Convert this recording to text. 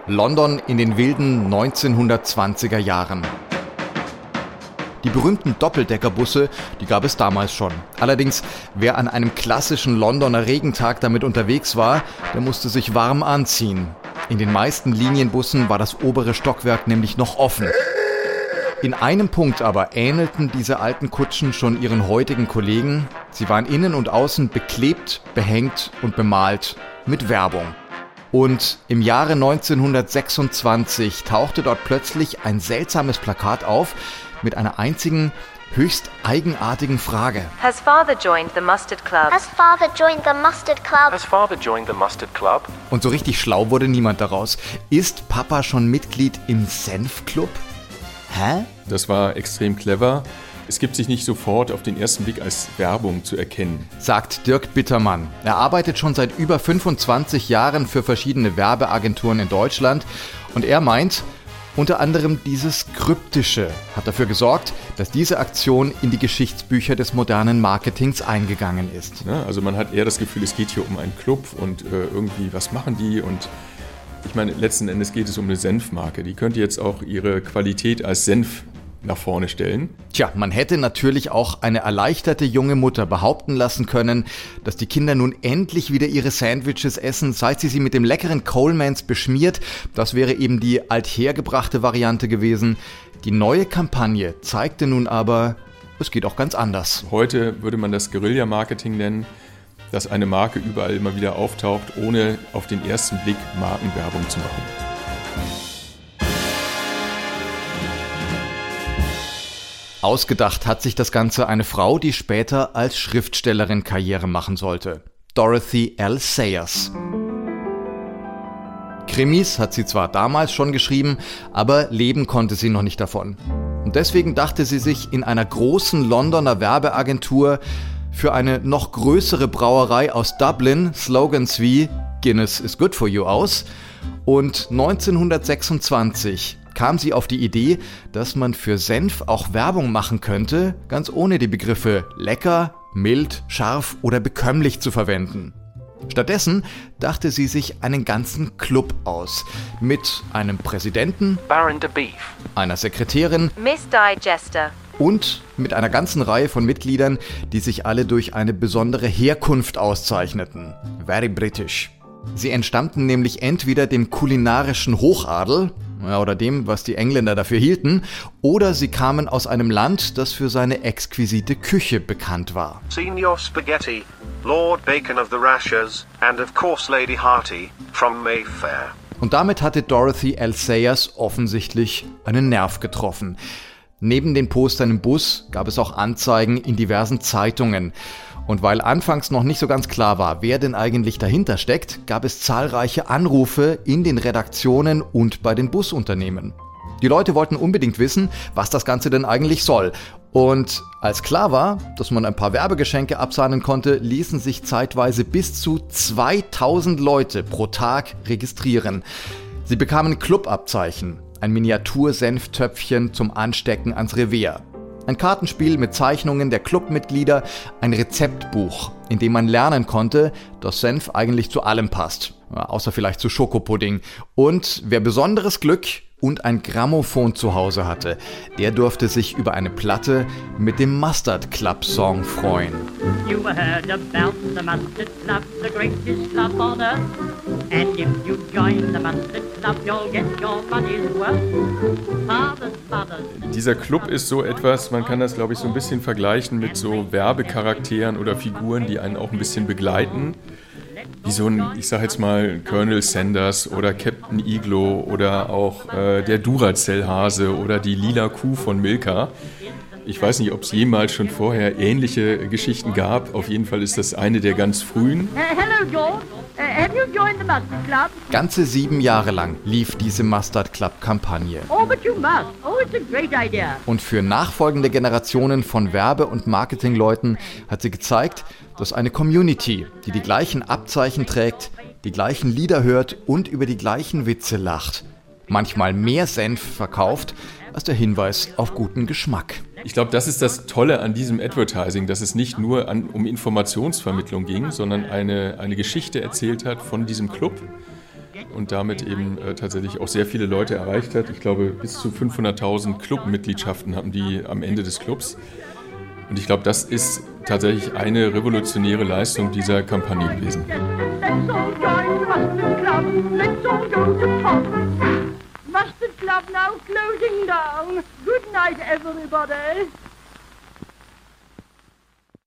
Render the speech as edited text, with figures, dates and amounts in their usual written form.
London in den wilden 1920er Jahren. Die berühmten Doppeldeckerbusse, die gab es damals schon. Allerdings, wer an einem klassischen Londoner Regentag damit unterwegs war, der musste sich warm anziehen. In den meisten Linienbussen war das obere Stockwerk nämlich noch offen. In einem Punkt aber ähnelten diese alten Kutschen schon ihren heutigen Kollegen. Sie waren innen und außen beklebt, behängt und bemalt mit Werbung. Und im Jahre 1926 tauchte dort plötzlich ein seltsames Plakat auf mit einer einzigen, höchst eigenartigen Frage. Has father joined the mustard club? Has father joined the mustard club? Has father joined the mustard club? Und so richtig schlau wurde niemand daraus. Ist Papa schon Mitglied im Senfclub? Hä? Das war extrem clever. Es gibt sich nicht sofort auf den ersten Blick als Werbung zu erkennen, sagt Dirk Bittermann. Er arbeitet schon seit über 25 Jahren für verschiedene Werbeagenturen in Deutschland und er meint, unter anderem dieses Kryptische hat dafür gesorgt, dass diese Aktion in die Geschichtsbücher des modernen Marketings eingegangen ist. Ja, also man hat eher das Gefühl, es geht hier um einen Club und irgendwie, was machen die? Und ich meine, letzten Endes geht es um eine Senfmarke. Die könnte jetzt auch ihre Qualität als Senf nach vorne stellen. Tja, man hätte natürlich auch eine erleichterte junge Mutter behaupten lassen können, dass die Kinder nun endlich wieder ihre Sandwiches essen, seit sie mit dem leckeren Colemans beschmiert. Das wäre eben die althergebrachte Variante gewesen. Die neue Kampagne zeigte nun aber, es geht auch ganz anders. Heute würde man das Guerilla-Marketing nennen, dass eine Marke überall immer wieder auftaucht, ohne auf den ersten Blick Markenwerbung zu machen. Ausgedacht hat sich das Ganze eine Frau, die später als Schriftstellerin Karriere machen sollte. Dorothy L. Sayers. Krimis hat sie zwar damals schon geschrieben, aber leben konnte sie noch nicht davon. Und deswegen dachte sie sich in einer großen Londoner Werbeagentur für eine noch größere Brauerei aus Dublin Slogans wie Guinness is good for you aus. Und 1926 kam sie auf die Idee, dass man für Senf auch Werbung machen könnte, ganz ohne die Begriffe lecker, mild, scharf oder bekömmlich zu verwenden. Stattdessen dachte sie sich einen ganzen Club aus, mit einem Präsidenten, Baron de Beef, einer Sekretärin, Miss Digester und mit einer ganzen Reihe von Mitgliedern, die sich alle durch eine besondere Herkunft auszeichneten. Very British. Sie entstammten nämlich entweder dem kulinarischen Hochadel, oder dem, was die Engländer dafür hielten, oder sie kamen aus einem Land, das für seine exquisite Küche bekannt war. Senior Spaghetti, Lord Bacon of the Rashers and of course Lady Hearty from Mayfair. Und damit hatte Dorothy L. Sayers offensichtlich einen Nerv getroffen. Neben den Postern im Bus gab es auch Anzeigen in diversen Zeitungen. Und weil anfangs noch nicht so ganz klar war, wer denn eigentlich dahinter steckt, gab es zahlreiche Anrufe in den Redaktionen und bei den Busunternehmen. Die Leute wollten unbedingt wissen, was das Ganze denn eigentlich soll. Und als klar war, dass man ein paar Werbegeschenke absahnen konnte, ließen sich zeitweise bis zu 2000 Leute pro Tag registrieren. Sie bekamen Clubabzeichen, ein Miniatur-Senftöpfchen zum Anstecken ans Revier. Ein Kartenspiel mit Zeichnungen der Clubmitglieder, ein Rezeptbuch, in dem man lernen konnte, dass Senf eigentlich zu allem passt, außer vielleicht zu Schokopudding. Und wer besonderes Glück und ein Grammophon zu Hause hatte, der durfte sich über eine Platte mit dem Mustard Club Song freuen. You heard about the Mustard Club, the greatest club on earth. And if you join the Mustard Club, you'll get your money's worth. Fathers. Dieser Club ist so etwas, man kann das glaube ich so ein bisschen vergleichen mit so Werbecharakteren oder Figuren, die einen auch ein bisschen begleiten. Wie so ein, ich sag jetzt mal, Colonel Sanders oder Captain Iglo oder auch der Duracell-Hase oder die lila Kuh von Milka. Ich weiß nicht, ob es jemals schon vorher ähnliche Geschichten gab. Auf jeden Fall ist das eine der ganz frühen. Hello, George. Have you joined the Mustard Club? Ganze 7 Jahre lang lief diese Mustard Club-Kampagne. Oh, but you must. Oh, it's a great idea. Und für nachfolgende Generationen von Werbe- und Marketingleuten hat sie gezeigt, dass eine Community, die die gleichen Abzeichen trägt, die gleichen Lieder hört und über die gleichen Witze lacht, manchmal mehr Senf verkauft als der Hinweis auf guten Geschmack. Ich glaube, das ist das Tolle an diesem Advertising, dass es nicht nur um Informationsvermittlung ging, sondern eine Geschichte erzählt hat von diesem Club. und damit eben tatsächlich auch sehr viele Leute erreicht hat. Ich glaube, bis zu 500.000 Clubmitgliedschaften hatten die am Ende des Clubs. Und ich glaube, das ist tatsächlich eine revolutionäre Leistung dieser Kampagne gewesen. Mustard Club now closing down. Good night, everybody.